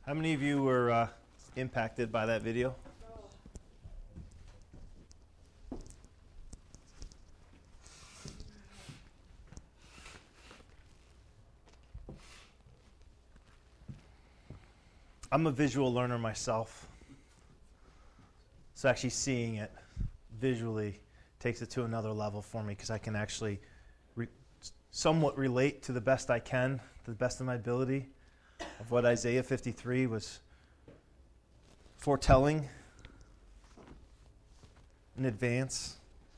How many of you were impacted by that video? I'm a visual learner myself, so actually seeing it visually takes it to another level for me because I can actually somewhat relate to the best I can, to the best of my ability, of what Isaiah 53 was foretelling in advance.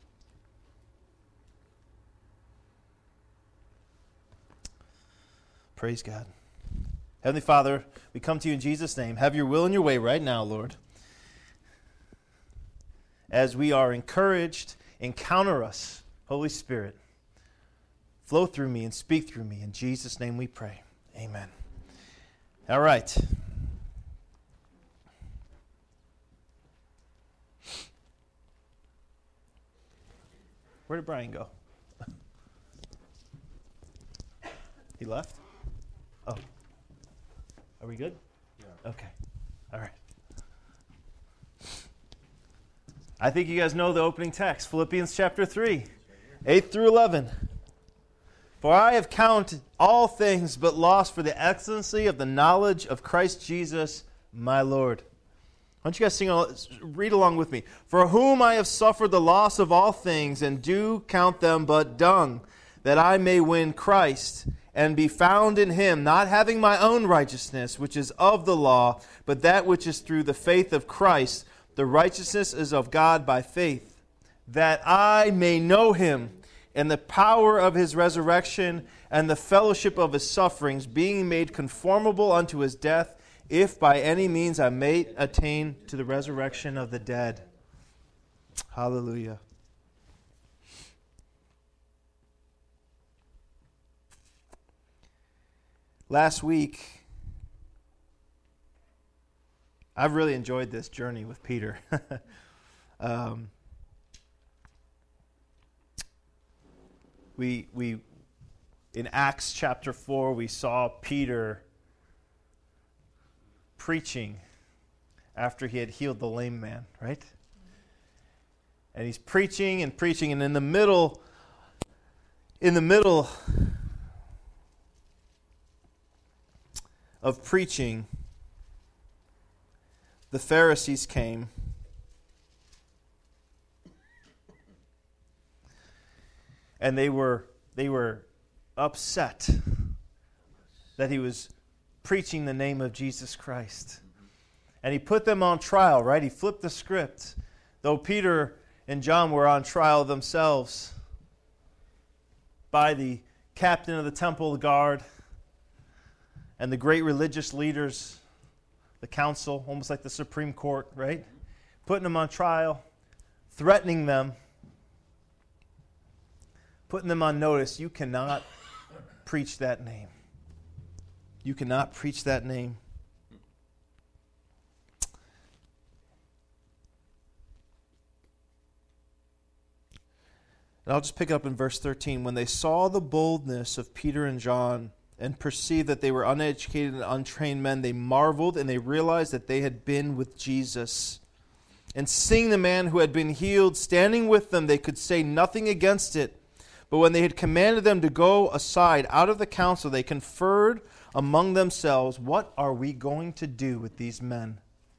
Praise God. Heavenly Father, we come to you in Jesus' name. Have your will and your way right now, Lord. As we are encouraged, encounter us, Holy Spirit. Flow through me and speak through me. In Jesus' name we pray. Amen. All right. Where did Brian go? He left? Oh. Are we good? Yeah. Okay. All right. I think you guys know the opening text, Philippians chapter 3, 8 through 11. For I have counted all things but loss for the excellency of the knowledge of Christ Jesus, my Lord. Why don't you guys read along with me? For whom I have suffered the loss of all things, and do count them but dung, that I may win Christ, and be found in him, not having my own righteousness, which is of the law, but that which is through the faith of Christ. The righteousness is of God by faith, that I may know him, and the power of his resurrection, and the fellowship of his sufferings, being made conformable unto his death, if by any means I may attain to the resurrection of the dead. Hallelujah. Last week, I've really enjoyed this journey with Peter. We in Acts chapter 4, we saw Peter preaching after he had healed the lame man, right? And he's preaching, and in the middle of preaching, the Pharisees came and they were upset that he was preaching the name of Jesus Christ. And he put them on trial, right? He flipped the script. Though Peter and John were on trial themselves by the captain of the temple guard and the great religious leaders, the council, almost like the Supreme Court, right? Putting them on trial, threatening them, putting them on notice. You cannot preach that name. You cannot preach that name. And I'll just pick it up in verse 13. When they saw the boldness of Peter and John and perceived that they were uneducated and untrained men, they marveled, and they realized that they had been with Jesus. And seeing the man who had been healed standing with them, they could say nothing against it. But when they had commanded them to go aside out of the council, they conferred among themselves, what are we going to do with these men?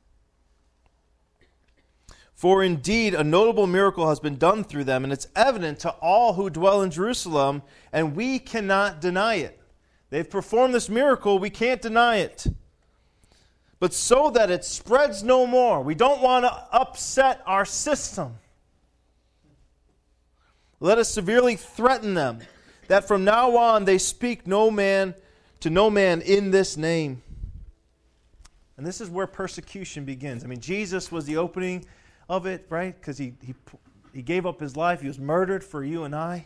For indeed a notable miracle has been done through them, and it's evident to all who dwell in Jerusalem, and we cannot deny it. They've performed this miracle, we can't deny it. But so that it spreads no more, we don't want to upset our system. Let us severely threaten them, that from now on they speak no man in this name. And this is where persecution begins. I mean, Jesus was the opening of it, right? Because he gave up his life. He was murdered for you and I.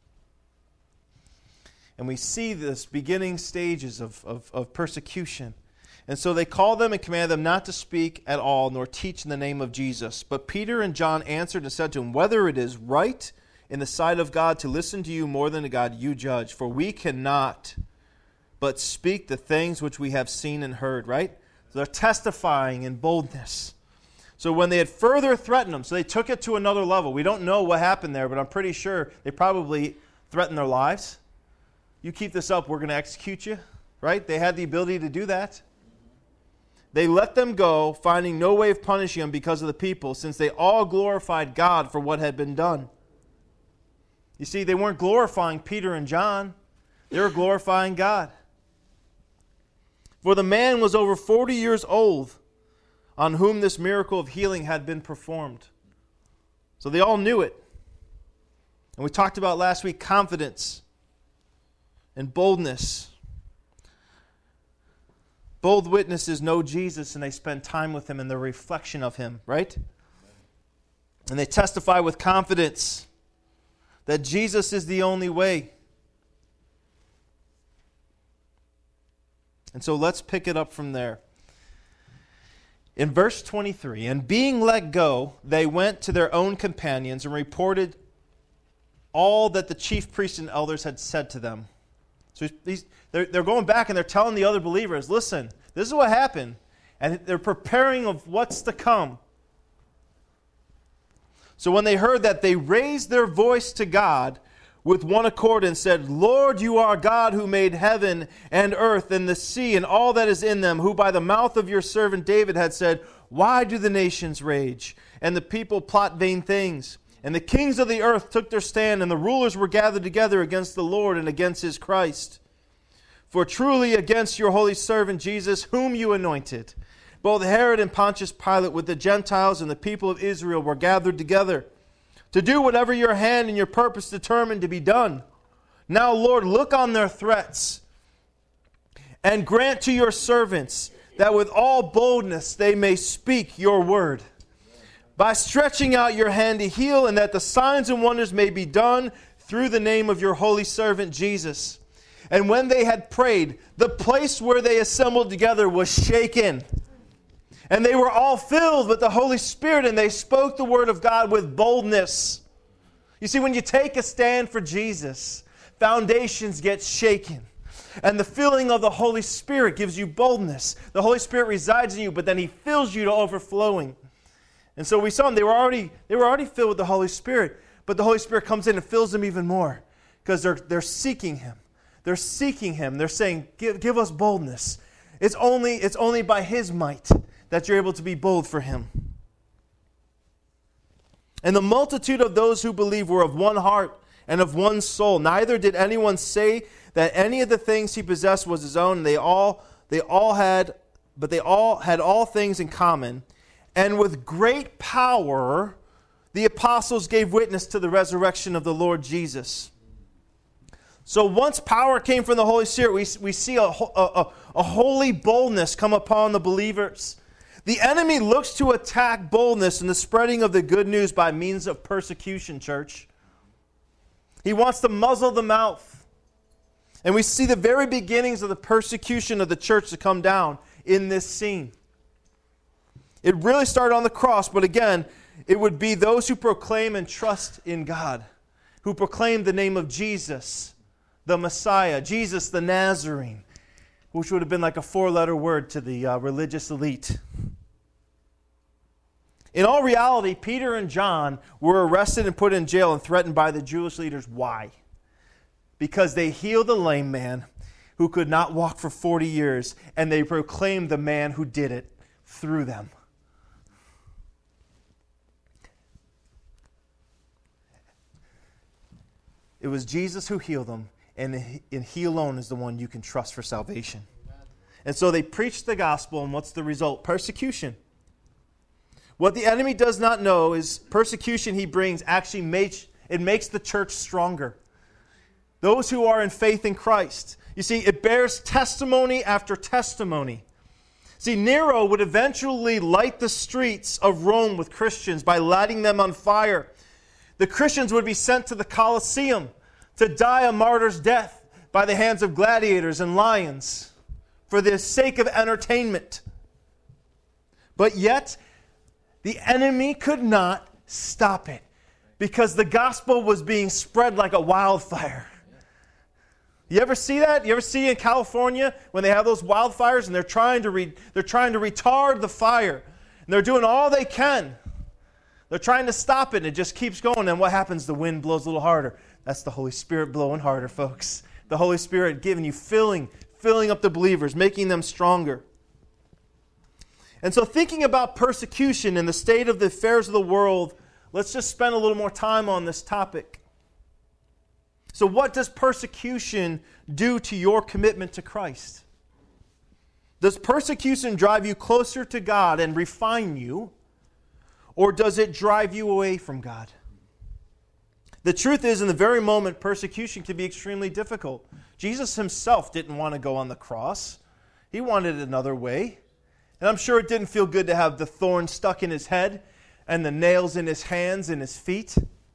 And we see this beginning stages of persecution. And so they called them and commanded them not to speak at all, nor teach in the name of Jesus. But Peter and John answered and said to him, whether it is right in the sight of God to listen to you more than to God, you judge. For we cannot but speak the things which we have seen and heard, right? So they're testifying in boldness. So when they had further threatened them, so they took it to another level. We don't know what happened there, but I'm pretty sure they probably threatened their lives. You keep this up, we're going to execute you. Right? They had the ability to do that. They let them go, finding no way of punishing them because of the people, since they all glorified God for what had been done. You see, they weren't glorifying Peter and John. They were glorifying God. For the man was over 40 years old, on whom this miracle of healing had been performed. So they all knew it. And we talked about last week confidence and boldness. Bold witnesses know Jesus and they spend time with Him and the reflection of Him, right? And they testify with confidence that Jesus is the only way. And so let's pick it up from there. In verse 23, and being let go, they went to their own companions and reported all that the chief priests and elders had said to them. So they're going back and they're telling the other believers, listen, this is what happened. And they're preparing of what's to come. So when they heard that, they raised their voice to God with one accord and said, Lord, you are God who made heaven and earth and the sea and all that is in them, who by the mouth of your servant David had said, why do the nations rage and the people plot vain things? And the kings of the earth took their stand, and the rulers were gathered together against the Lord and against His Christ. For truly against your holy servant Jesus, whom you anointed, both Herod and Pontius Pilate with the Gentiles and the people of Israel were gathered together to do whatever your hand and your purpose determined to be done. Now, Lord, look on their threats and grant to your servants that with all boldness they may speak your word, by stretching out your hand to heal, and that the signs and wonders may be done through the name of your holy servant Jesus. And when they had prayed, the place where they assembled together was shaken. And they were all filled with the Holy Spirit, and they spoke the word of God with boldness. You see, when you take a stand for Jesus, foundations get shaken. And the filling of the Holy Spirit gives you boldness. The Holy Spirit resides in you, but then He fills you to overflowing. And so we saw them. They were already filled with the Holy Spirit, but the Holy Spirit comes in and fills them even more because they're seeking Him. They're seeking Him. They're saying, give us boldness. It's only by His might that you're able to be bold for Him. And the multitude of those who believed were of one heart and of one soul. Neither did anyone say that any of the things he possessed was his own. They all had all things in common. And with great power, the apostles gave witness to the resurrection of the Lord Jesus. So once power came from the Holy Spirit, we see a holy boldness come upon the believers. The enemy looks to attack boldness and the spreading of the good news by means of persecution, church. He wants to muzzle the mouth. And we see the very beginnings of the persecution of the church to come down in this scene. It really started on the cross, but again, it would be those who proclaim and trust in God, who proclaim the name of Jesus, the Messiah, Jesus the Nazarene, which would have been like a four-letter word to the religious elite. In all reality, Peter and John were arrested and put in jail and threatened by the Jewish leaders. Why? Because they healed a lame man who could not walk for 40 years, and they proclaimed the man who did it through them. It was Jesus who healed them, and He alone is the one you can trust for salvation. And so they preached the gospel, and what's the result? Persecution. What the enemy does not know is persecution he brings actually makes the church stronger. Those who are in faith in Christ. You see, it bears testimony after testimony. See, Nero would eventually light the streets of Rome with Christians by lighting them on fire. The Christians would be sent to the Colosseum to die a martyr's death by the hands of gladiators and lions for the sake of entertainment. But yet, the enemy could not stop it because the gospel was being spread like a wildfire. You ever see that? You ever see in California when they have those wildfires and they're trying to retard the fire, and they're doing all they can. They're trying to stop it, and it just keeps going. And what happens? The wind blows a little harder. That's the Holy Spirit blowing harder, folks. The Holy Spirit giving you, filling up the believers, making them stronger. And so thinking about persecution and the state of the affairs of the world, let's just spend a little more time on this topic. So what does persecution do to your commitment to Christ? Does persecution drive you closer to God and refine you? Or does it drive you away from God? The truth is, in the very moment, persecution can be extremely difficult. Jesus himself didn't want to go on the cross. He wanted another way. And I'm sure it didn't feel good to have the thorn stuck in his head and the nails in his hands and his feet.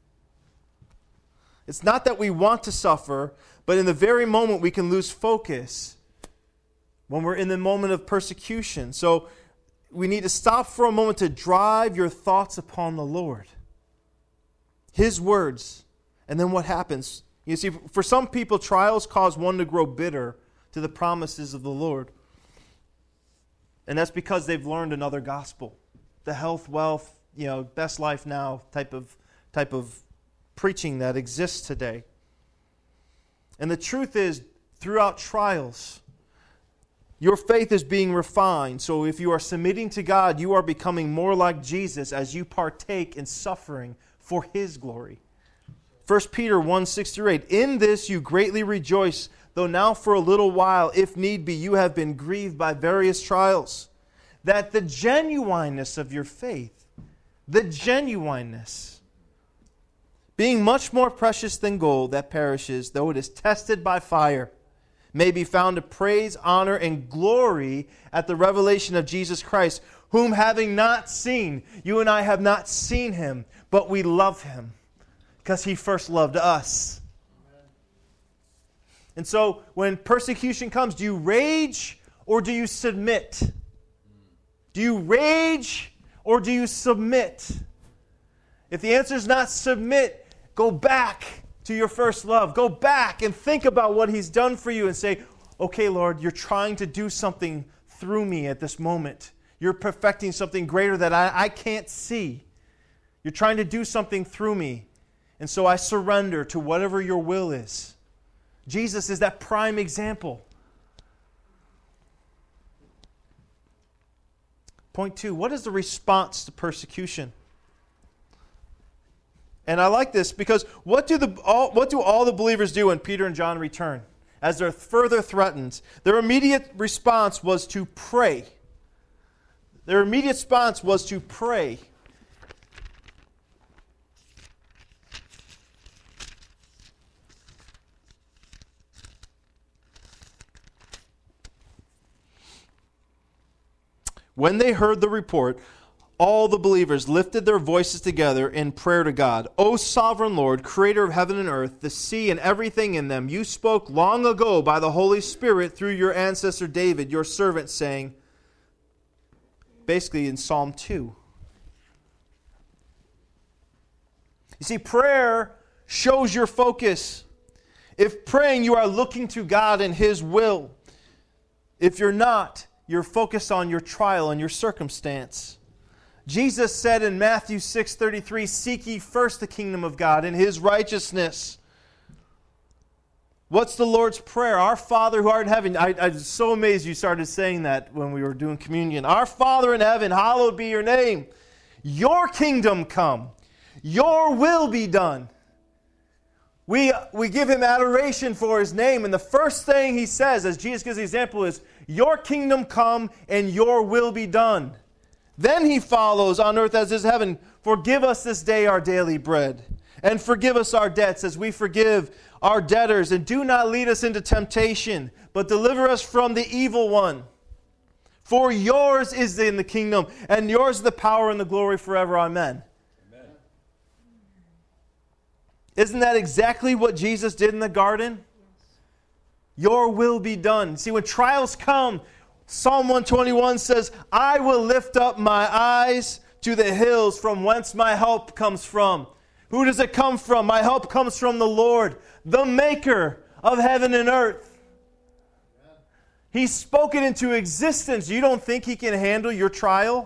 It's not that we want to suffer, but in the very moment we can lose focus when we're in the moment of persecution. So we need to stop for a moment to drive your thoughts upon the Lord. His words. And then what happens? You see, for some people, trials cause one to grow bitter to the promises of the Lord. And that's because they've learned another gospel. The health, wealth, best life now type of preaching that exists today. And the truth is, throughout trials, your faith is being refined. So if you are submitting to God, you are becoming more like Jesus as you partake in suffering for His glory. 1 Peter 1:6-8, in this you greatly rejoice, though now for a little while, if need be, you have been grieved by various trials, that the genuineness of your faith, being much more precious than gold that perishes, though it is tested by fire, may be found to praise, honor, and glory at the revelation of Jesus Christ, whom having not seen, you and I have not seen Him, but we love Him because He first loved us. And so when persecution comes, do you rage or do you submit? Do you rage or do you submit? If the answer is not submit, go back to your first love. Go back and think about what He's done for you and say, okay, Lord, you're trying to do something through me at this moment. You're perfecting something greater that I can't see. You're trying to do something through me. And so I surrender to whatever your will is. Jesus is that prime example. Point 2, what is the response to persecution? And I like this because what do all the believers do when Peter and John return? As they're further threatened, their immediate response was to pray. Their immediate response was to pray. When they heard the report, all the believers lifted their voices together in prayer to God. O sovereign Lord, creator of heaven and earth, the sea and everything in them, you spoke long ago by the Holy Spirit through your ancestor David, your servant, saying, basically in Psalm 2. You see, prayer shows your focus. If praying, you are looking to God and His will. If you're not, you're focused on your trial and your circumstance. Jesus said in Matthew 6:33, seek ye first the kingdom of God and His righteousness. What's the Lord's Prayer? Our Father who art in heaven. I'm so amazed you started saying that when we were doing communion. Our Father in heaven, hallowed be your name. Your kingdom come. Your will be done. We give Him adoration for His name. And the first thing He says, as Jesus gives the example, is, your kingdom come and your will be done. Then He follows, on earth as is heaven, forgive us this day our daily bread. And forgive us our debts as we forgive our debtors. And do not lead us into temptation, but deliver us from the evil one. For yours is in the kingdom, and yours is the power and the glory forever. Amen. Amen. Isn't that exactly what Jesus did in the garden? Your will be done. See, when trials come, Psalm 121 says, I will lift up my eyes to the hills from whence my help comes from. Who does it come from? My help comes from the Lord, the maker of heaven and earth. He's spoken into existence. You don't think He can handle your trial?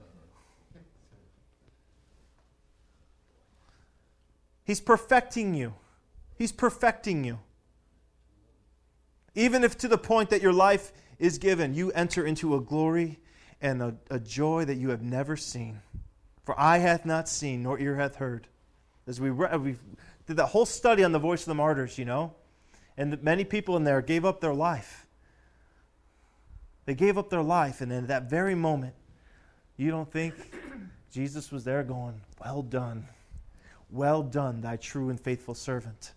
He's perfecting you. He's perfecting you. Even if to the point that your life is given, you enter into a glory and a joy that you have never seen. For eye hath not seen, nor ear hath heard. As we did that whole study on the voice of the martyrs, and many people in there gave up their life. They gave up their life, and in that very moment, you don't think Jesus was there going, well done, thy true and faithful servant.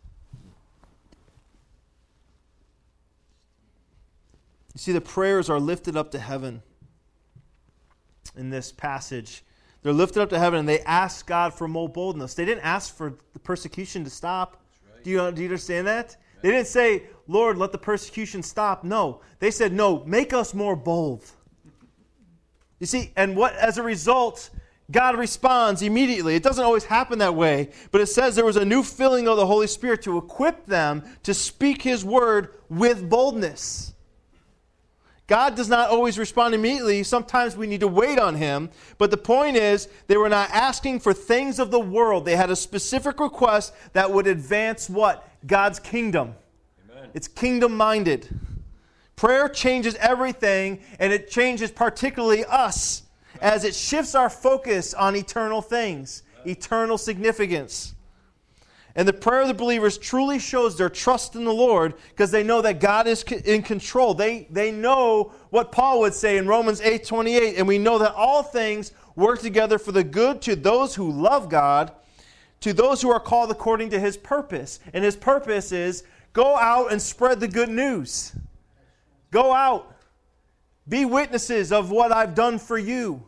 You see, the prayers are lifted up to heaven in this passage. They're lifted up to heaven and they ask God for more boldness. They didn't ask for the persecution to stop. Right. Do you understand that? Right. They didn't say, Lord, let the persecution stop. No. They said, no, make us more bold. You see, and as a result, God responds immediately. It doesn't always happen that way, but it says there was a new filling of the Holy Spirit to equip them to speak His word with boldness. God does not always respond immediately. Sometimes we need to wait on Him. But the point is, they were not asking for things of the world. They had a specific request that would advance what? God's kingdom. Amen. It's kingdom-minded. Prayer changes everything, and it changes particularly us as it shifts our focus on eternal things, eternal significance. And the prayer of the believers truly shows their trust in the Lord because they know that God is in control. They know what Paul would say in Romans 8:28, and we know that all things work together for the good to those who love God, to those who are called according to His purpose. And His purpose is go out and spread the good news. Go out. Be witnesses of what I've done for you.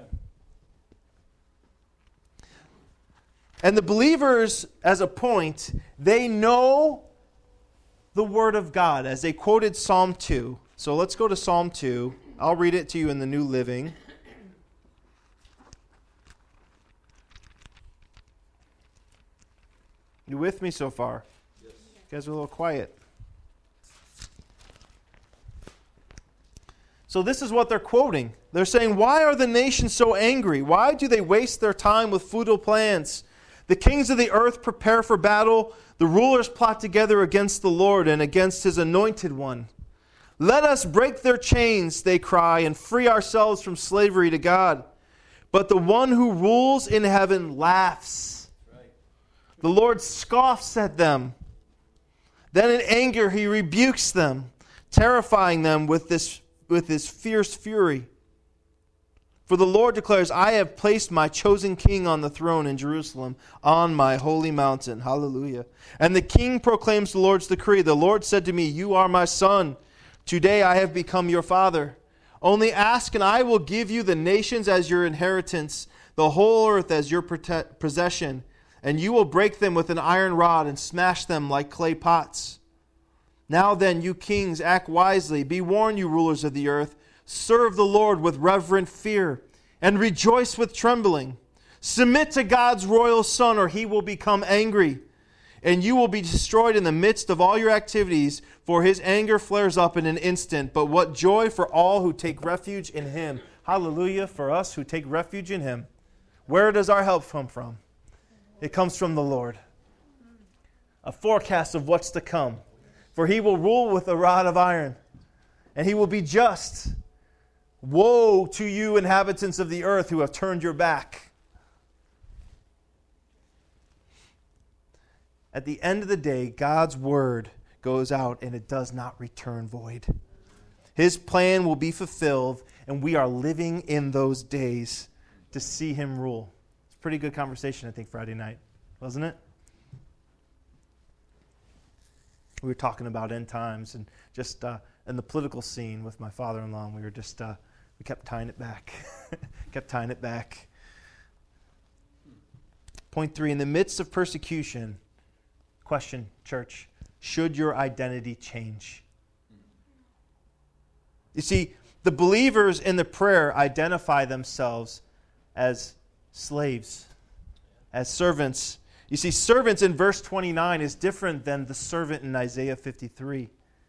And the believers, as a point, they know the Word of God, as they quoted Psalm 2. So let's go to Psalm 2. I'll read it to you in the New Living. You with me so far? Yes. You guys are a little quiet. So this is what they're quoting. They're saying, why are the nations so angry? Why do they waste their time with futile plans? The kings of the earth prepare for battle. The rulers plot together against the Lord and against His anointed one. Let us break their chains, they cry, and free ourselves from slavery to God. But the one who rules in heaven laughs. Right. The Lord scoffs at them. Then in anger He rebukes them, terrifying them with His fierce fury. For the Lord declares, I have placed my chosen king on the throne in Jerusalem, on my holy mountain. Hallelujah. And the king proclaims the Lord's decree. The Lord said to me, you are my son. Today I have become your father. Only ask, and I will give you the nations as your inheritance, the whole earth as your possession. And you will break them with an iron rod and smash them like clay pots. Now then, you kings, act wisely. Be warned, you rulers of the earth. Serve the Lord with reverent fear and rejoice with trembling. Submit to God's royal Son, or He will become angry, and you will be destroyed in the midst of all your activities, for His anger flares up in an instant. But what joy for all who take refuge in Him. Hallelujah for us who take refuge in Him. Where does our help come from? It comes from the Lord. A forecast of what's to come. For He will rule with a rod of iron, and He will be just. Woe to you, inhabitants of the earth, who have turned your back. At the end of the day, God's word goes out and it does not return void. His plan will be fulfilled, and we are living in those days to see Him rule. It's a pretty good conversation, I think, Friday night, wasn't it? We were talking about end times and just in the political scene with my father-in-law, and we were just... we kept tying it back. Kept tying it back. Point 3, in the midst of persecution, question, church, should your identity change? You see, the believers in the prayer identify themselves as slaves, as servants, You see, servants in verse 29 is different than the servant in Isaiah 53.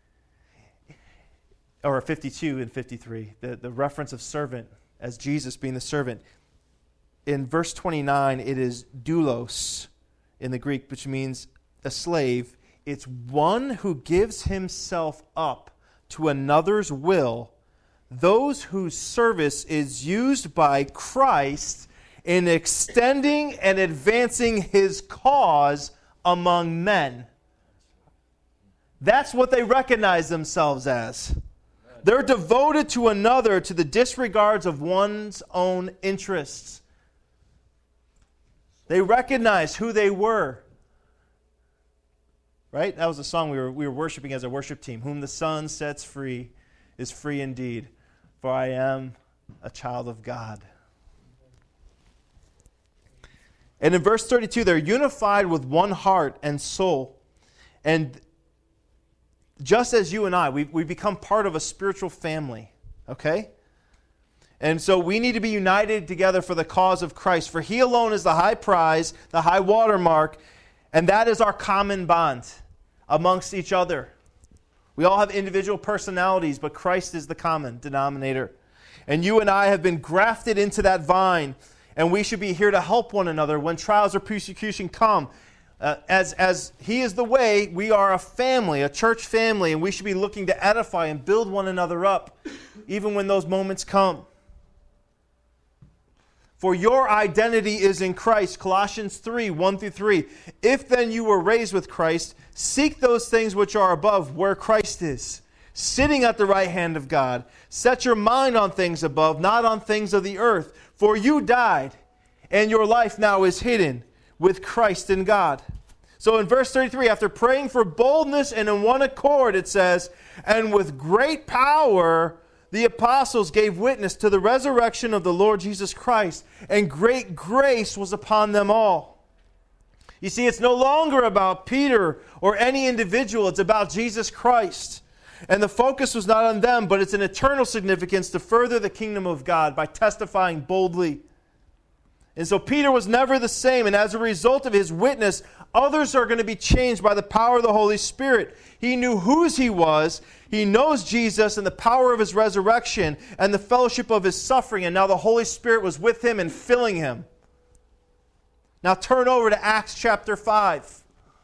Or 52 and 53. The reference of servant as Jesus being the servant. In verse 29, it is doulos in the Greek, which means a slave. It's one who gives himself up to another's will, those whose service is used by Christ in extending and advancing his cause among men. That's what they recognize themselves as. They're devoted to another to the disregards of one's own interests. They recognize who they were. Right? That was a song we were worshiping as a worship team. Whom the Son sets free is free indeed, for I am a child of God. And in verse 32, they're unified with one heart and soul. And just as you and I, we become part of a spiritual family. Okay? And so we need to be united together for the cause of Christ. For He alone is the high prize, the high watermark, and that is our common bond amongst each other. We all have individual personalities, but Christ is the common denominator. And you and I have been grafted into that vine, and we should be here to help one another when trials or persecution come. As He is the way, we are a family, a church family, and we should be looking to edify and build one another up, even when those moments come. For your identity is in Christ. Colossians 3, 1-3. If then you were raised with Christ, seek those things which are above, where Christ is, sitting at the right hand of God. Set your mind on things above, not on things of the earth. For you died, and your life now is hidden with Christ in God. So in verse 33, after praying for boldness and in one accord, it says, and with great power the apostles gave witness to the resurrection of the Lord Jesus Christ, and great grace was upon them all. You see, it's no longer about Peter or any individual. It's about Jesus Christ. And the focus was not on them, but it's an eternal significance to further the kingdom of God by testifying boldly. And so Peter was never the same, and as a result of his witness, others are going to be changed by the power of the Holy Spirit. He knew whose he was. He knows Jesus and the power of His resurrection and the fellowship of His suffering, and now the Holy Spirit was with him and filling him. Now turn over to Acts chapter 5.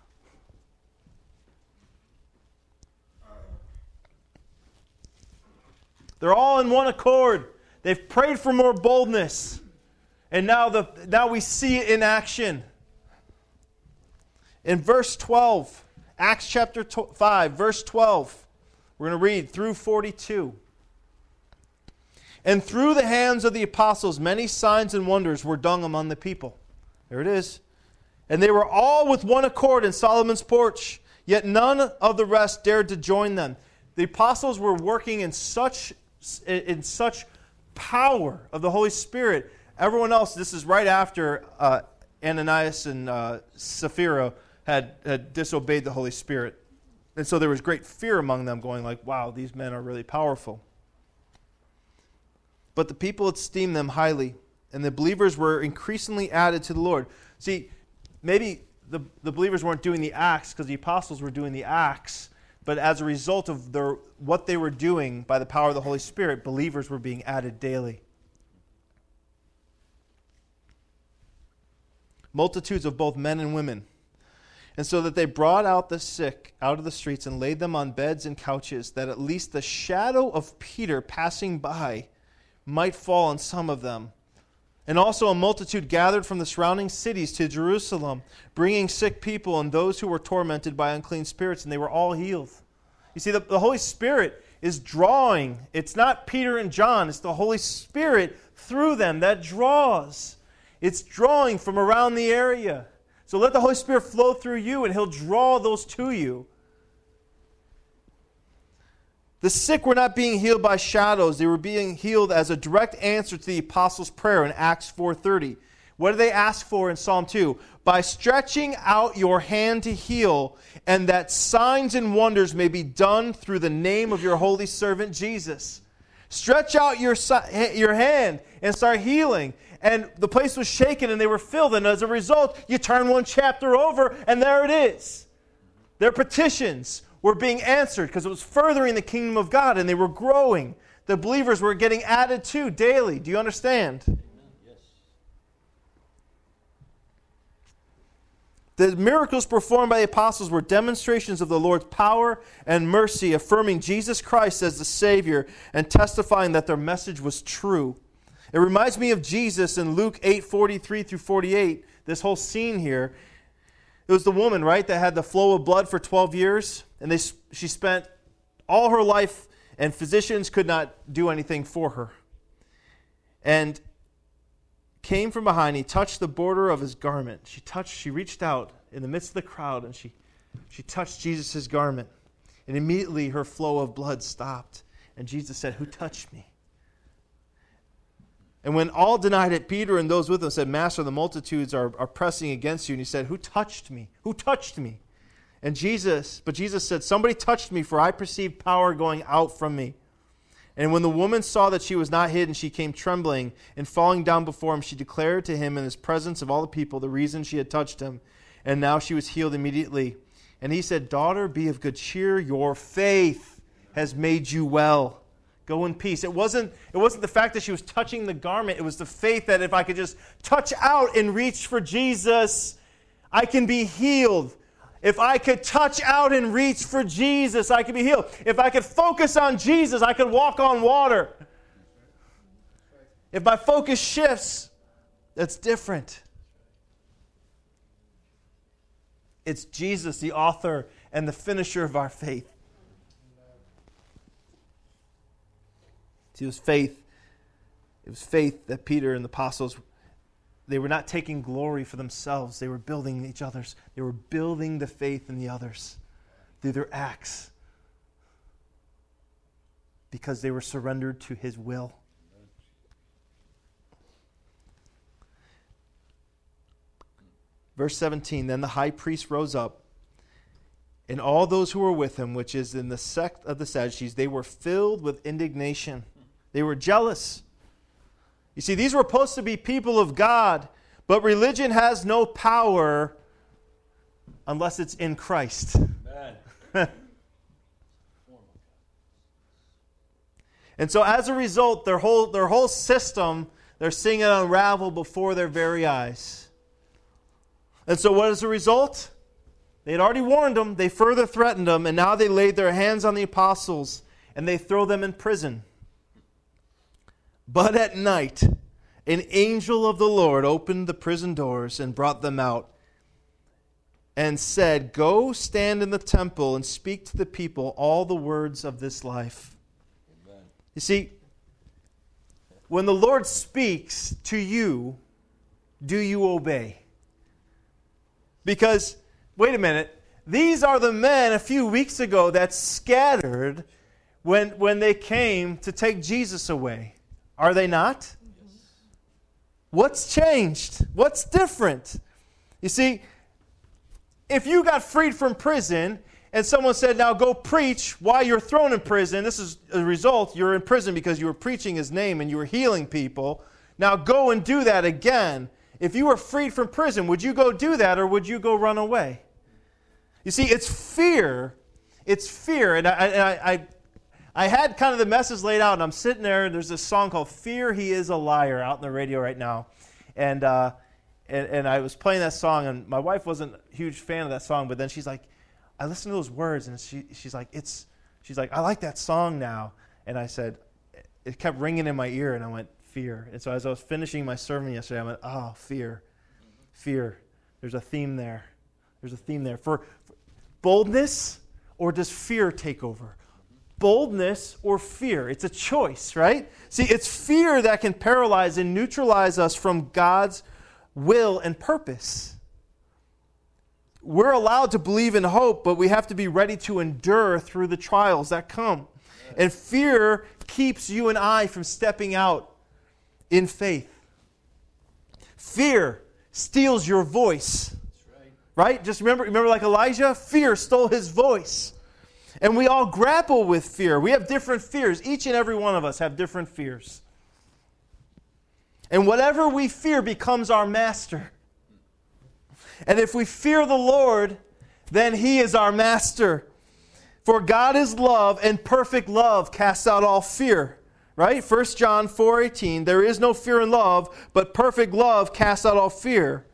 They're all in one accord. They've prayed for more boldness. And now we see it in action. In verse 12, Acts chapter 5, verse 12, we're going to read through 42. And through the hands of the apostles, many signs and wonders were done among the people. There it is. And they were all with one accord in Solomon's porch, yet none of the rest dared to join them. The apostles were working in such power of the Holy Spirit. Everyone else, this is right after Ananias and Sapphira had disobeyed the Holy Spirit. And so there was great fear among them, going like, wow, these men are really powerful. But the people esteemed them highly, and the believers were increasingly added to the Lord. See, maybe the believers weren't doing the acts because the apostles were doing the acts, but as a result of what they were doing by the power of the Holy Spirit, believers were being added daily. Multitudes of both men and women. And so that they brought out the sick out of the streets and laid them on beds and couches, that at least the shadow of Peter passing by might fall on some of them. And also a multitude gathered from the surrounding cities to Jerusalem, bringing sick people and those who were tormented by unclean spirits, and they were all healed. You see, the Holy Spirit is drawing. It's not Peter and John. It's the Holy Spirit through them that draws. It's drawing from around the area. So let the Holy Spirit flow through you, and He'll draw those to you. The sick were not being healed by shadows. They were being healed as a direct answer to the apostles' prayer in Acts 4:30. What did they ask for in Psalm 2? By stretching out your hand to heal, and that signs and wonders may be done through the name of your holy servant Jesus. Stretch out your hand and start healing. And the place was shaken and they were filled. And as a result, you turn one chapter over and there it is. Their petitions were being answered because it was furthering the kingdom of God and they were growing. The believers were getting added to daily. Do you understand? Amen. Yes. The miracles performed by the apostles were demonstrations of the Lord's power and mercy, affirming Jesus Christ as the Savior and testifying that their message was true. It reminds me of Jesus in Luke 8:43 through 48, this whole scene here. It was the woman, right, that had the flow of blood for 12 years, and she spent all her life, and physicians could not do anything for her. And came from behind, he touched the border of his garment. She reached out in the midst of the crowd, and she touched Jesus' garment. And immediately her flow of blood stopped. And Jesus said, "Who touched me?" And when all denied it, Peter and those with him said, "Master, the multitudes are pressing against you." And he said, "Who touched me? Who touched me?" But Jesus said, "Somebody touched me, for I perceived power going out from me." And when the woman saw that she was not hidden, she came trembling, and falling down before him, she declared to him in his presence of all the people the reason she had touched him. And now she was healed immediately. And he said, "Daughter, be of good cheer. Your faith has made you well. Go in peace." It wasn't the fact that she was touching the garment. It was the faith that if I could just touch out and reach for Jesus, I can be healed. If I could touch out and reach for Jesus, I could be healed. If I could focus on Jesus, I could walk on water. If my focus shifts, that's different. It's Jesus, the author and the finisher of our faith. See, it was faith. It was faith that Peter and the apostles, they were not taking glory for themselves. They were building each other's. They were building the faith in the others through their acts because they were surrendered to His will. Verse 17, then the high priest rose up, and all those who were with him, which is in the sect of the Sadducees, they were filled with indignation. They were jealous. You see, these were supposed to be people of God, but religion has no power unless it's in Christ. And so as a result, their whole system, they're seeing it unravel before their very eyes. And so what is the result? They had already warned them, they further threatened them, and now they laid their hands on the apostles and they throw them in prison. But at night, an angel of the Lord opened the prison doors and brought them out and said, "Go stand in the temple and speak to the people all the words of this life." Amen. You see, when the Lord speaks to you, do you obey? Because, wait a minute, these are the men a few weeks ago that scattered when they came to take Jesus away. Are they not? Yes. What's changed? What's different? You see, if you got freed from prison and someone said, now go preach while you're thrown in prison, this is a result, you're in prison because you were preaching His name and you were healing people. Now go and do that again. If you were freed from prison, would you go do that or would you go run away? You see, it's fear. It's fear. And I had kind of the message laid out, and I'm sitting there, and there's this song called "Fear He Is a Liar" out in the radio right now. And I was playing that song, and my wife wasn't a huge fan of that song, but then she's like, I listened to those words, and she's like, I like that song now. And I said, it kept ringing in my ear, and I went, fear. And so as I was finishing my sermon yesterday, I went, oh, fear. Fear. There's a theme there. There's a theme there. For boldness, or does fear take over? Boldness or fear. It's a choice, right? See, it's fear that can paralyze and neutralize us from God's will and purpose. We're allowed to believe in hope, but we have to be ready to endure through the trials that come. And fear keeps you and I from stepping out in faith. Fear steals your voice. Right? Just remember like Elijah? Fear stole his voice. And we all grapple with fear. We have different fears. Each and every one of us have different fears. And whatever we fear becomes our master. And if we fear the Lord, then He is our master. For God is love, and perfect love casts out all fear. Right? 1 John 4:18, there is no fear in love, but perfect love casts out all fear.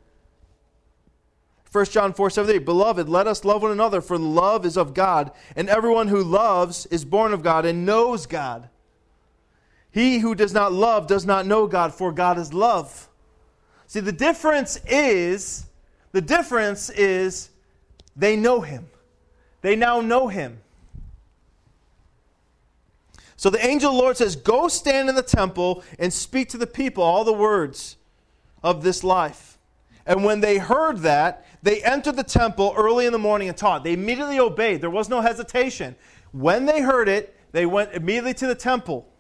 1 John 4:7, beloved, let us love one another, for love is of God, and everyone who loves is born of God and knows God. He who does not love does not know God, for God is love. See, the difference is they know Him. They now know Him. So the angel of the Lord says, go stand in the temple and speak to the people all the words of this life. And when they heard that, they entered the temple early in the morning and taught. They immediately obeyed. There was no hesitation. When they heard it, they went immediately to the temple.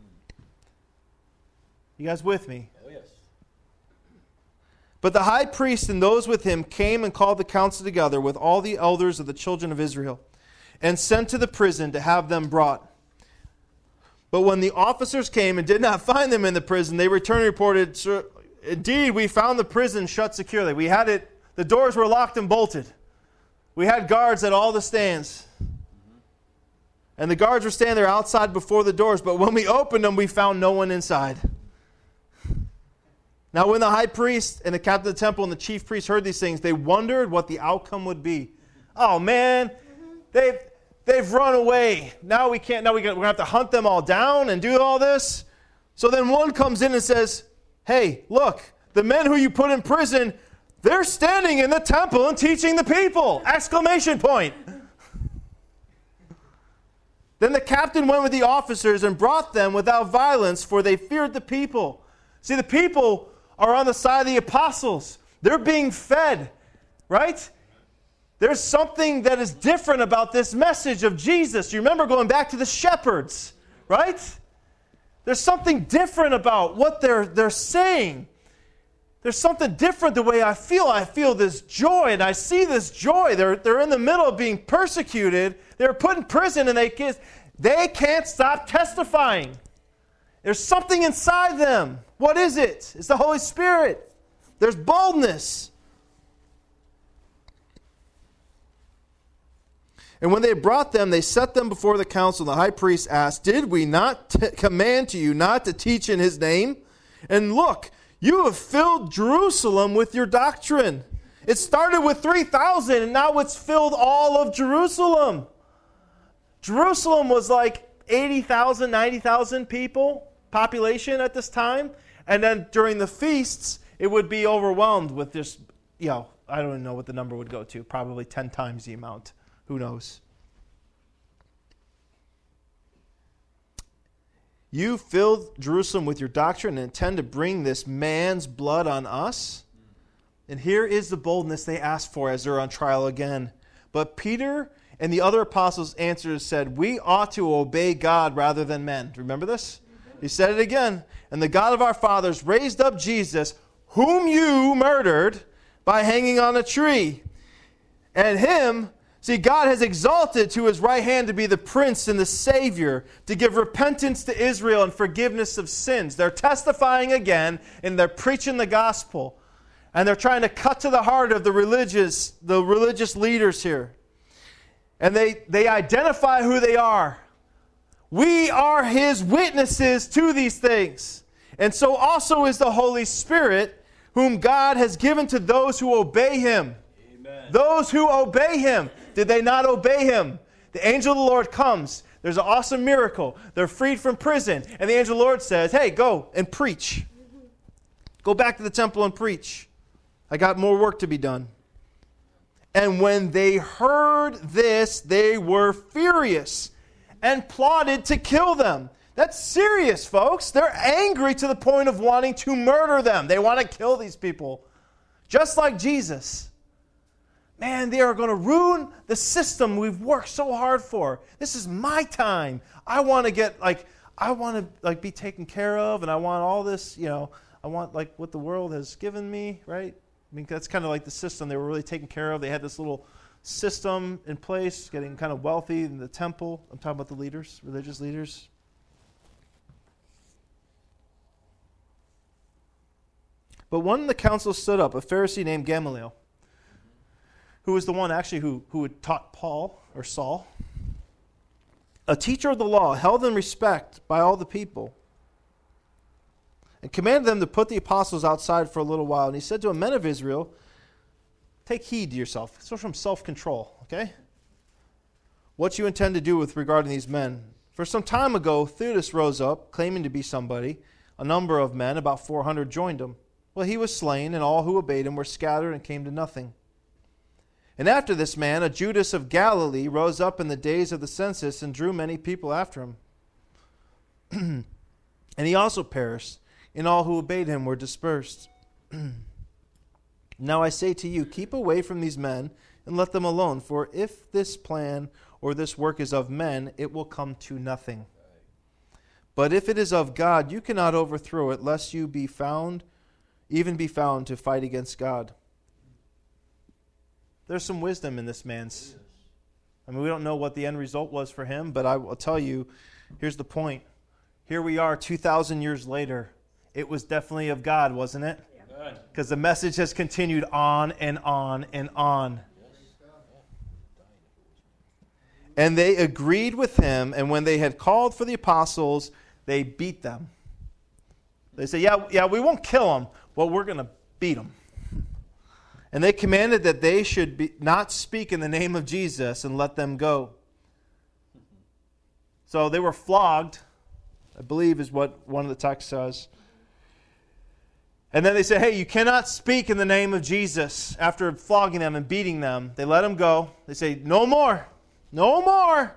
You guys with me? Oh, yes. But the high priest and those with him came and called the council together with all the elders of the children of Israel and sent to the prison to have them brought. But when the officers came and did not find them in the prison, they returned and reported, "Sir, indeed, we found the prison shut securely. We had it, the doors were locked and bolted. We had guards at all the stands. And the guards were standing there outside before the doors, but when we opened them, we found no one inside." Now when the high priest and the captain of the temple and the chief priest heard these things, they wondered what the outcome would be. Oh man, they've run away. Now we can't. Now we're going to have to hunt them all down and do all this. So then one comes in and says, "Hey, look, the men who you put in prison, they're standing in the temple and teaching the people!" Exclamation point. Then the captain went with the officers and brought them without violence, for they feared the people. See, the people are on the side of the apostles. They're being fed, right? There's something that is different about this message of Jesus. You remember going back to the shepherds, right? There's something different about what they're saying. There's something different the way I feel. I feel this joy, and I see this joy. They're in the middle of being persecuted. They're put in prison, and they can't stop testifying. There's something inside them. What is it? It's the Holy Spirit. There's boldness. And when they brought them, they set them before the council. The high priest asked, "Did we not command to you not to teach in His name? And look, you have filled Jerusalem with your doctrine. It started with 3,000, and now it's filled all of Jerusalem." Jerusalem was like 80,000, 90,000 people, population at this time. And then during the feasts, it would be overwhelmed with this, I don't even know what the number would go to, probably 10 times the amount. Who knows? You filled Jerusalem with your doctrine and intend to bring this man's blood on us? And here is the boldness they asked for as they're on trial again. But Peter and the other apostles answered and said, "We ought to obey God rather than men." Remember this? He said it again. "And the God of our fathers raised up Jesus, whom you murdered by hanging on a tree. And Him, see, God has exalted to His right hand to be the Prince and the Savior, to give repentance to Israel and forgiveness of sins." They're testifying again, and they're preaching the gospel. And they're trying to cut to the heart of the religious leaders here. And they identify who they are. We are His witnesses to these things. And so also is the Holy Spirit, whom God has given to those who obey Him. Amen. Those who obey Him. Did they not obey Him? The angel of the Lord comes. There's an awesome miracle. They're freed from prison. And the angel of the Lord says, "Hey, go and preach. Go back to the temple and preach. I got more work to be done." And when they heard this, they were furious and plotted to kill them. That's serious, folks. They're angry to the point of wanting to murder them. They want to kill these people. Just like Jesus. Man, they are going to ruin the system we've worked so hard for. This is my time. I want to be taken care of, and I want all this, I want what the world has given me, right? I mean, that's kind of like the system they were really taken care of. They had this little system in place, getting kind of wealthy in the temple. I'm talking about the leaders, religious leaders. But one in the council stood up, a Pharisee named Gamaliel, who was the one actually who had taught Paul or Saul. A teacher of the law, held in respect by all the people, and commanded them to put the apostles outside for a little while. And he said to the men of Israel, take heed to yourself. So from self-control, okay? What you intend to do with regarding these men. For some time ago, Theudas rose up, claiming to be somebody. A number of men, about 400, joined him. Well, he was slain, and all who obeyed him were scattered and came to nothing. And after this man, a Judas of Galilee rose up in the days of the census and drew many people after him. And he also perished, and all who obeyed him were dispersed. Now I say to you, keep away from these men and let them alone, for if this plan or this work is of men, it will come to nothing. But if it is of God, you cannot overthrow it, lest you be found to fight against God. There's some wisdom in this man's. I mean, we don't know what the end result was for him, but I will tell you, here's the point. Here we are 2,000 years later. It was definitely of God, wasn't it? Because the message has continued on and on and on. And they agreed with him, and when they had called for the apostles, they beat them. They said, yeah, we won't kill them. Well, we're going to beat them. And they commanded that they should not speak in the name of Jesus and let them go. So they were flogged, I believe is what one of the texts says. And then they said, hey, you cannot speak in the name of Jesus. After flogging them and beating them, they let them go. They say, no more, no more.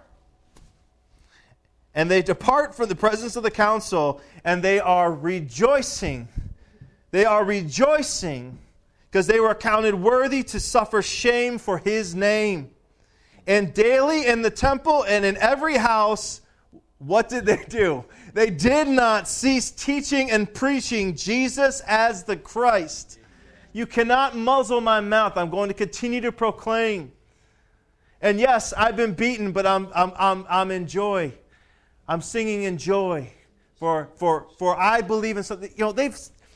And they depart from the presence of the council, and they are rejoicing. They are rejoicing because they were accounted worthy to suffer shame for his name. And daily in the temple and in every house, what did they do? They did not cease teaching and preaching Jesus as the Christ. You cannot muzzle my mouth. I'm going to continue to proclaim. And yes, I've been beaten, but I'm in joy. I'm singing in joy. For I believe in something. You know,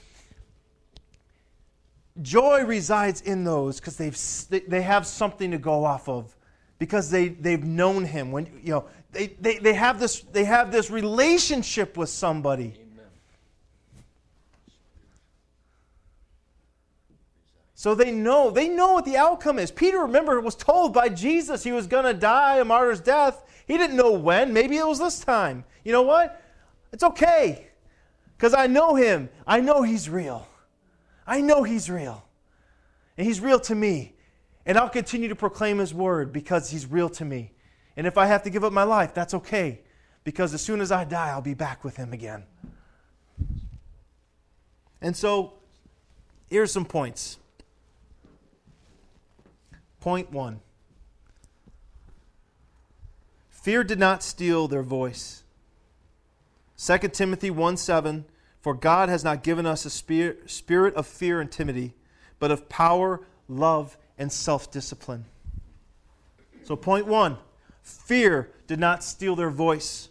joy resides in those because they have something to go off of, because they've known him. When they have this relationship with somebody. Amen. So they know what the outcome is. Peter, remember, was told by Jesus he was going to die a martyr's death. He didn't know when. Maybe it was this time. You know what? It's okay, because I know him. I know he's real. I know he's real. And he's real to me. And I'll continue to proclaim his word because he's real to me. And if I have to give up my life, that's okay. Because as soon as I die, I'll be back with him again. And so, here's some points. Point 1. Fear did not steal their voice. 2 Timothy 1:7. For God has not given us a spirit of fear and timidity, but of power, love, and self-discipline. So point 1, fear did not steal their voice.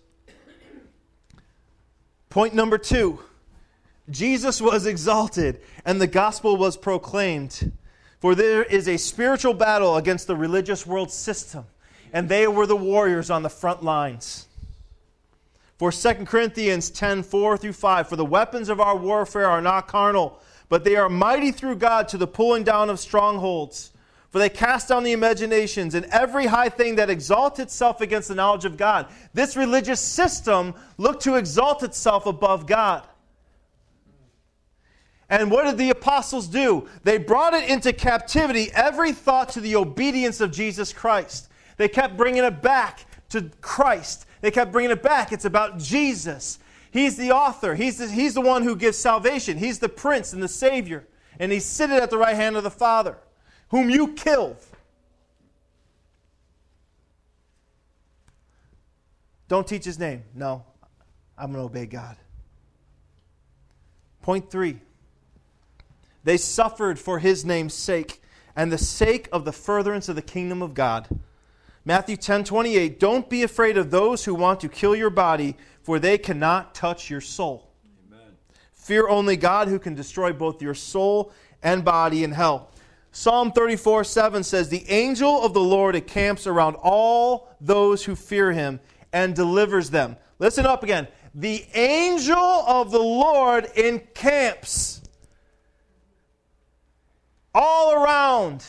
Point number 2, Jesus was exalted and the gospel was proclaimed. For there is a spiritual battle against the religious world system, and they were the warriors on the front lines. For 2 Corinthians 10:4-5, for the weapons of our warfare are not carnal, but they are mighty through God to the pulling down of strongholds. For they cast down the imaginations and every high thing that exalts itself against the knowledge of God. This religious system looked to exalt itself above God. And what did the apostles do? They brought it into captivity, every thought to the obedience of Jesus Christ. They kept bringing it back to Christ. They kept bringing it back. It's about Jesus. He's the author. He's the one who gives salvation. He's the Prince and the Savior. And he's seated at the right hand of the Father, whom you killed. Don't teach his name. No, I'm going to obey God. Point 3. They suffered for his name's sake, and the sake of the furtherance of the kingdom of God. Matthew 10:28, don't be afraid of those who want to kill your body, for they cannot touch your soul. Amen. Fear only God, who can destroy both your soul and body in hell. Psalm 34:7 says, the angel of the Lord encamps around all those who fear him and delivers them. Listen up again. The angel of the Lord encamps all around.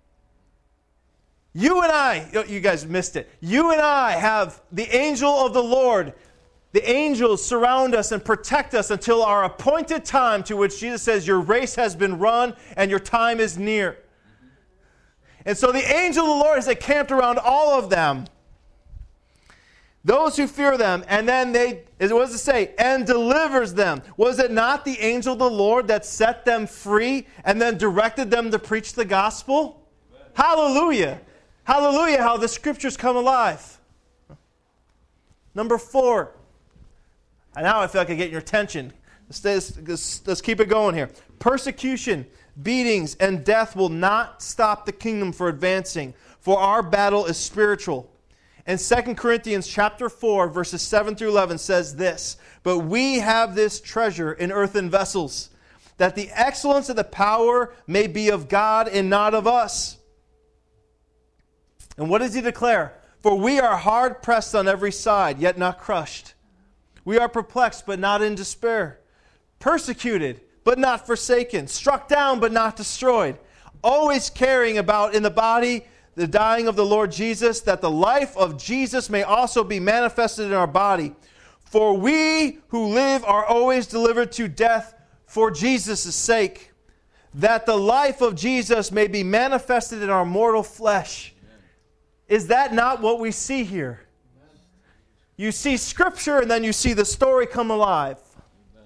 You and I, you guys missed it. You and I have the angel of the Lord. The angels surround us and protect us until our appointed time, to which Jesus says, your race has been run and your time is near. And so the angel of the Lord is encamped around all of them, those who fear them, and then what does it say? And delivers them. Was it not the angel of the Lord that set them free and then directed them to preach the gospel? Amen. Hallelujah. Hallelujah, how the scriptures come alive. Number 4. And now I feel like I get your attention. Let's keep it going here. Persecution, beatings, and death will not stop the kingdom from advancing, for our battle is spiritual. And 2 Corinthians chapter 4, verses 7 through 11 says this, but we have this treasure in earthen vessels, that the excellence of the power may be of God and not of us. And what does he declare? For we are hard pressed on every side, yet not crushed. We are perplexed, but not in despair. Persecuted, but not forsaken. Struck down, but not destroyed. Always carrying about in the body the dying of the Lord Jesus, that the life of Jesus may also be manifested in our body. For we who live are always delivered to death for Jesus' sake, that the life of Jesus may be manifested in our mortal flesh. Amen. Is that not what we see here? Amen. You see Scripture and then you see the story come alive. Amen.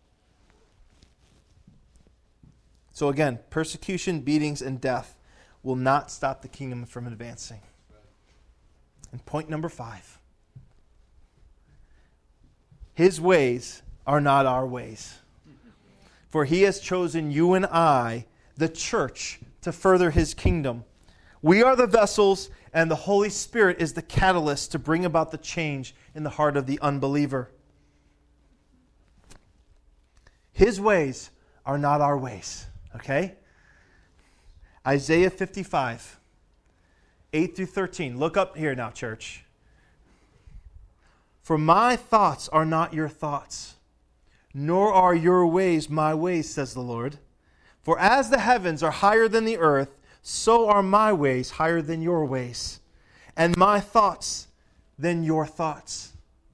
So again, persecution, beatings, and death will not stop the kingdom from advancing. And point number 5. His ways are not our ways. For he has chosen you and I, the church, to further his kingdom. We are the vessels, and the Holy Spirit is the catalyst to bring about the change in the heart of the unbeliever. His ways are not our ways. Okay? Isaiah 55, 8 through 13. Look up here now, church. For my thoughts are not your thoughts, nor are your ways my ways, says the Lord. For as the heavens are higher than the earth, so are my ways higher than your ways, and my thoughts than your thoughts.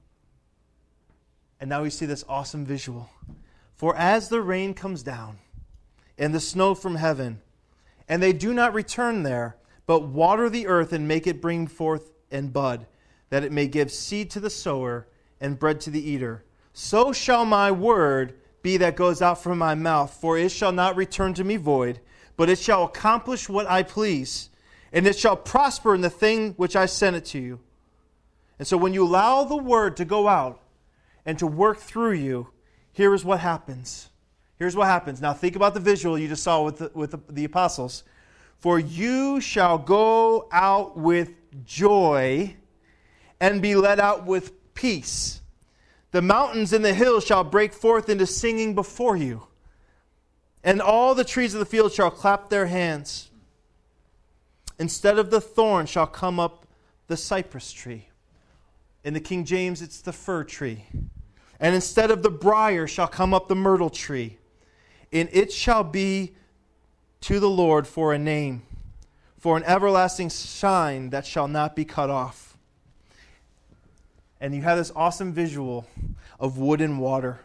And now we see this awesome visual. For as the rain comes down, and the snow from heaven, and they do not return there, but water the earth and make it bring forth and bud, that it may give seed to the sower and bread to the eater. So shall my word be that goes out from my mouth, for it shall not return to me void, but it shall accomplish what I please, and it shall prosper in the thing which I sent it to you. And so when you allow the word to go out and to work through you, here is what happens. Here's what happens. Now think about the visual you just saw with the apostles. For you shall go out with joy and be led out with peace. The mountains and the hills shall break forth into singing before you, and all the trees of the field shall clap their hands. Instead of the thorn shall come up the cypress tree. In the King James, it's the fir tree. And instead of the briar shall come up the myrtle tree. And it shall be to the Lord for a name, for an everlasting sign that shall not be cut off. And you have this awesome visual of wood and water.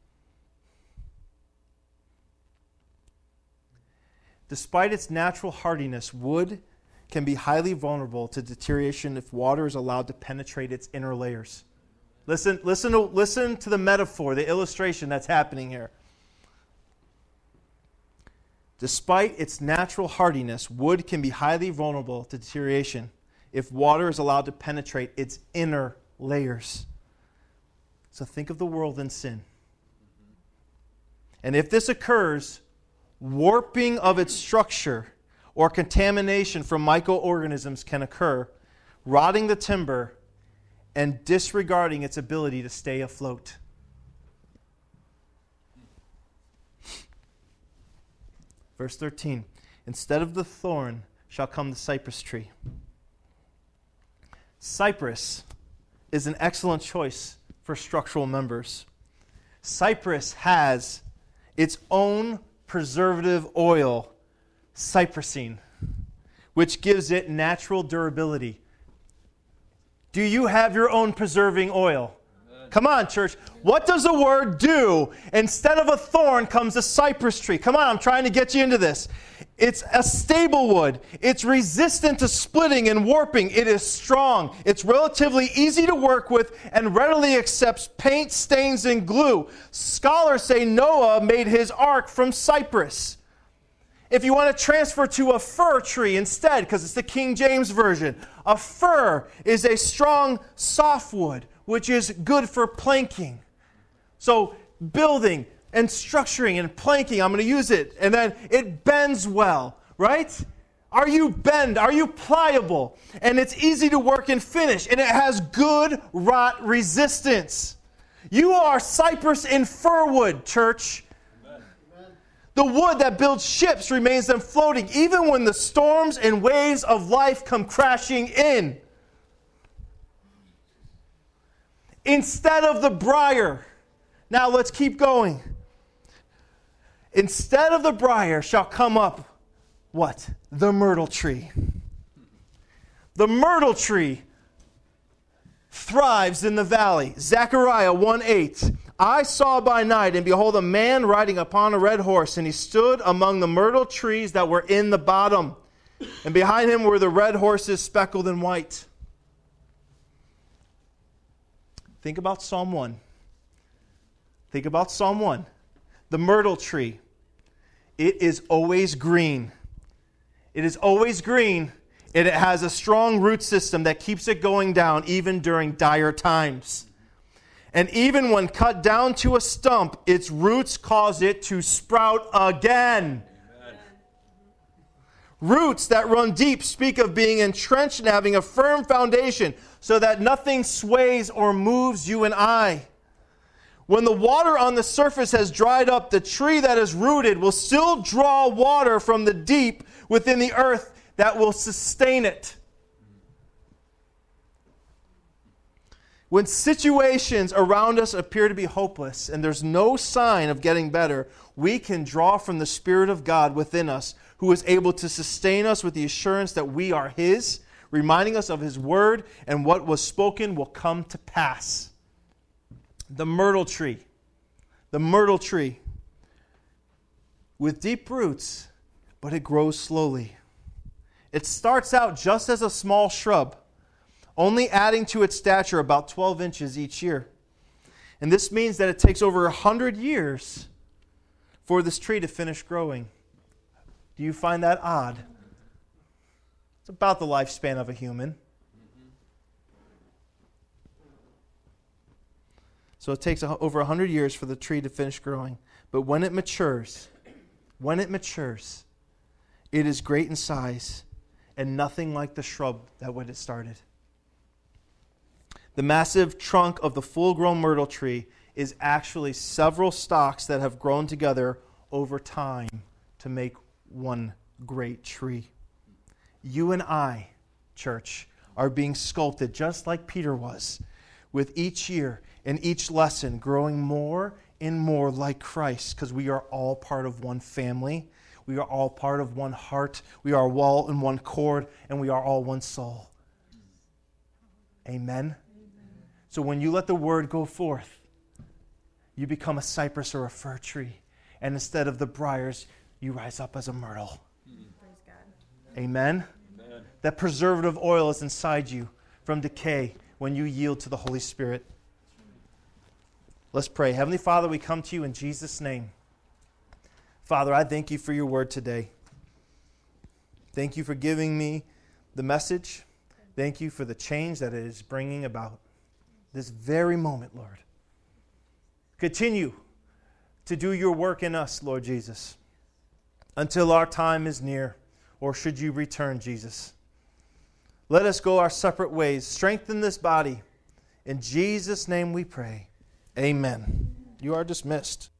Despite its natural hardiness, wood can be highly vulnerable to deterioration if water is allowed to penetrate its inner layers. Listen to the metaphor, the illustration that's happening here. Despite its natural hardiness, wood can be highly vulnerable to deterioration if water is allowed to penetrate its inner layers. So think of the world in sin. And if this occurs, warping of its structure or contamination from microorganisms can occur, rotting the timber and disregarding its ability to stay afloat. Verse 13, instead of the thorn shall come the cypress tree. Cypress is an excellent choice for structural members. Cypress has its own preservative oil, cypressine, which gives it natural durability. Do you have your own preserving oil? Amen. Come on, church. What does the word do? Instead of a thorn comes a cypress tree. Come on, I'm trying to get you into this. It's a stable wood. It's resistant to splitting and warping. It is strong. It's relatively easy to work with and readily accepts paint, stains, and glue. Scholars say Noah made his ark from cypress. If you want to transfer to a fir tree instead, because it's the King James Version, a fir is a strong softwood, which is good for planking. So building and structuring and planking, I'm going to use it. And then it bends well, right? Are you pliable? And it's easy to work and finish. And it has good rot resistance. You are cypress and fir wood, church. The wood that builds ships remains them floating, even when the storms and waves of life come crashing in. Instead of the briar. Now let's keep going. Instead of the briar shall come up, what? The myrtle tree. The myrtle tree thrives in the valley. Zechariah 1:8. I saw by night, and behold, a man riding upon a red horse, and he stood among the myrtle trees that were in the bottom. And behind him were the red horses speckled in white. Think about Psalm 1. Think about Psalm 1. The myrtle tree. It is always green. It is always green, and it has a strong root system that keeps it going down even during dire times. And even when cut down to a stump, its roots cause it to sprout again. Amen. Roots that run deep speak of being entrenched and having a firm foundation so that nothing sways or moves you and I. When the water on the surface has dried up, the tree that is rooted will still draw water from the deep within the earth that will sustain it. When situations around us appear to be hopeless and there's no sign of getting better, we can draw from the Spirit of God within us, who is able to sustain us with the assurance that we are His, reminding us of His word and what was spoken will come to pass. The myrtle tree. The myrtle tree. With deep roots, but it grows slowly. It starts out just as a small shrub, only adding to its stature about 12 inches each year. And this means that it takes over 100 years for this tree to finish growing. Do you find that odd? It's about the lifespan of a human. So it takes over 100 years for the tree to finish growing. But when it matures, it is great in size and nothing like the shrub that when it started. The massive trunk of the full-grown myrtle tree is actually several stalks that have grown together over time to make one great tree. You and I, church, are being sculpted just like Peter was, with each year and each lesson growing more and more like Christ, because we are all part of one family. We are all part of one heart. We are all in one cord, and we are all one soul. Amen? So when you let the word go forth, you become a cypress or a fir tree. And instead of the briars, you rise up as a myrtle. Praise God. Amen? Amen? That preservative oil is inside you from decay when you yield to the Holy Spirit. Let's pray. Heavenly Father, we come to you in Jesus' name. Father, I thank you for your word today. Thank you for giving me the message. Thank you for the change that it is bringing about. This very moment, Lord. Continue to do your work in us, Lord Jesus, until our time is near, Or should you return, Jesus? Let us go our separate ways. Strengthen this body. In Jesus' name we pray. Amen. You are dismissed.